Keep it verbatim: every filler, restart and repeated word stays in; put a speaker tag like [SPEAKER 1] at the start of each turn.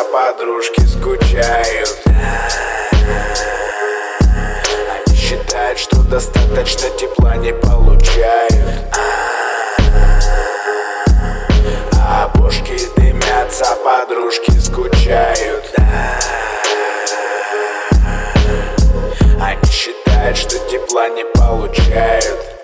[SPEAKER 1] подружки скучают. Они считают, что достаточно тепла не получают. А бошки дымятся, подружки скучают. Они считают, что тепла не получают.